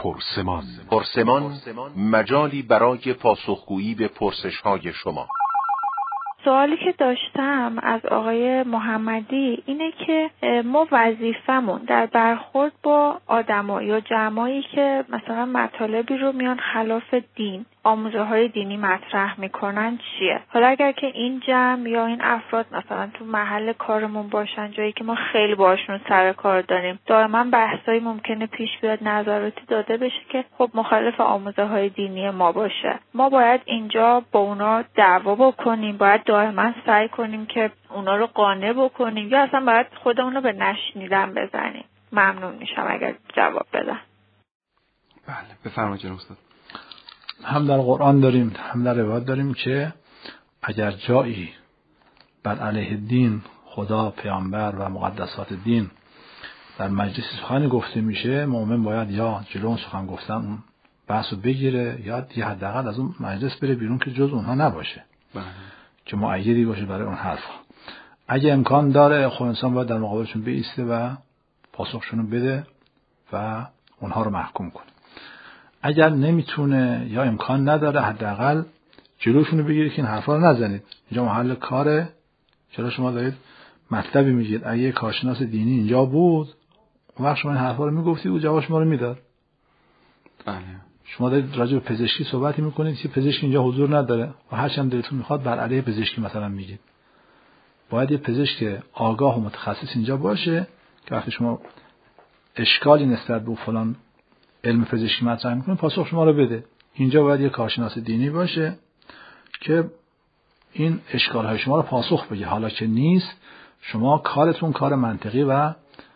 پرسمان، مجالی برای پاسخگویی به پرسش‌های شما. سوالی که داشتم از آقای محمدی اینه که ما وظیفمون در برخورد با آدم‌ها یا جمعایی که مثلا مطالبی رو میان خلاف دین، آموزه‌های دینی مطرح میکنن چیه؟ حالا اگر که این جمع یا این افراد مثلا تو محل کارمون باشن، جایی که ما خیلی باشون سر کار داریم، دائما بحثایی ممکنه پیش بیاد، نظراتی داده بشه که خب مخالف آموزه‌های دینی ما باشه. ما باید اینجا با اونا دعوا بکنیم، باید دائما سعی کنیم که اونا رو قانع بکنیم، یا اصلا باید خودمون رو به نشنیدن بزنیم؟ ممنون میشم اگر جواب بدن. بله بفرمایید جناب استاد. هم در قرآن داریم هم در روایات داریم که اگر جایی بر علیه دین، خدا، پیامبر و مقدسات دین در مجلس سخن گفته میشه، مؤمن باید یا جلو سخن گفتن اون بحثو بگیره یا دیگه حداقل از اون مجلس بره بیرون که جز اونها نباشه، که مؤیدی باشه برای اون حرفا. اگه امکان داره خود انسان باید در مقابلشون بایسته و پاسخشون بده و اونها رو محکوم کنه. اگر نمیتونه یا امکان نداره، حداقل جلوشون رو بگیره که این حرفا رو نزنید، اینجا محل کاره، چرا شما دارید مطلبی میگید؟ اگه کارشناس دینی اینجا بود اون وقت شما این حرفا رو میگفتید و جواب شما رو میداد. بله. شما دارید راجع به پزشکی صحبتی میکنید که پزشک اینجا حضور نداره و هر چند دلتون میخواد بر علیه پزشکی مثلا میگید. باید یه پزشک آگاه و متخصص اینجا باشه که وقتی شما اشکالی نسبت به فلان علم پزشکی مطرح میکنه پاسخ شما رو بده. اینجا باید یه کارشناس دینی باشه که این اشکالهای شما رو پاسخ بده. حالا که نیست، شما کارتون کار منطقی و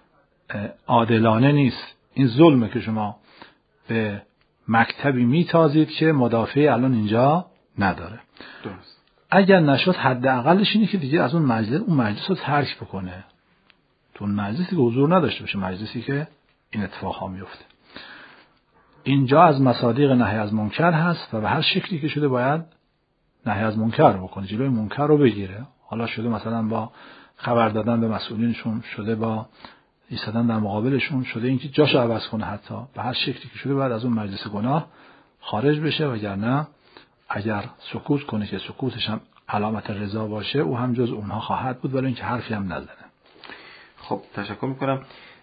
عادلانه نیست. این ظلمه که شما به مکتبی میتازید که مدافع الان اینجا نداره. درست. اگر نشد حداقلش اینه که دیگه از اون مجلس رو ترک بکنه. تو اون مجلسی که حضور نداشته باشه، مجلسی که این اتفاقا میفته. اینجا از مصادیق نهی از منکر هست و به هر شکلی که شده باید نهی از منکر بکنه، جلوی منکر رو بگیره. حالا شده مثلا با خبر دادن به مسئولینشون، شده با ایستادن در مقابلشون، شده اینکه جاشو عوض کنه، حتی به هر شکلی که شده باید از اون مجلس گناه خارج بشه، وگرنه اگر سکوت کنه که سکوتش هم علامت رضا باشه او هم جز اونها خواهد بود، ولی اینکه حرفی هم نزنه. خب تشکر میکنم.